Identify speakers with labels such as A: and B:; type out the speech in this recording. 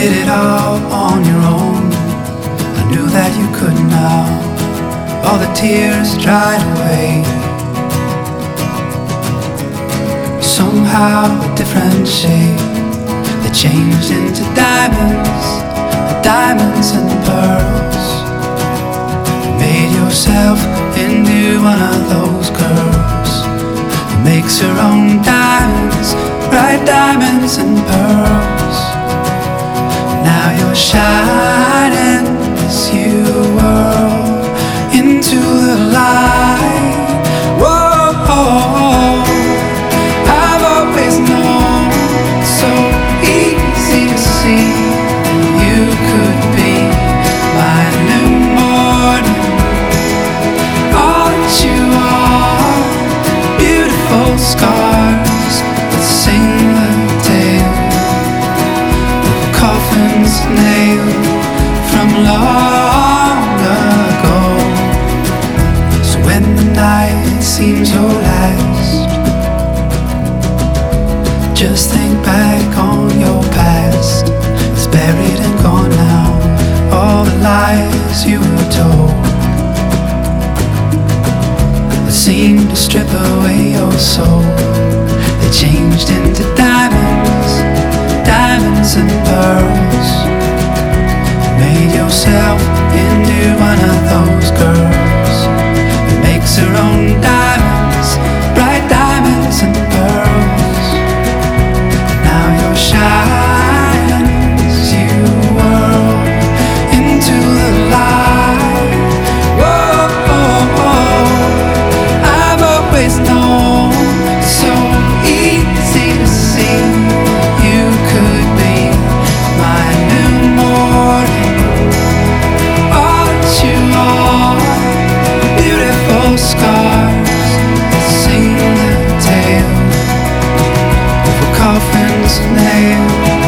A: did it all on your own. I knew that you could now. All the tears dried away. Somehow a different shape. They changed into diamonds, diamonds and pearls. You made yourself into one of those girls who makes her own diamonds, bright diamonds and pearls. Now you're shining as you whirl into the light. Whoa, I've always known, so easy to see, you could be my new morning. All that you are, beautiful scars that sing the tale of a coffin's nail from long ago. So when the night seems your last, just think back on your past. It's buried and gone now, all the lies you were told that seemed to strip away your soul. They changed into diamonds, diamonds and pearls. You made yourself into one of those girls who makes her own diamonds, bright diamonds and pearls. Now you're shining as you whirl into the light. Whoa, I've always known, so easy to see, you could be my new morning. All that you are, beautiful scars that sing the tale of a coffin's nail.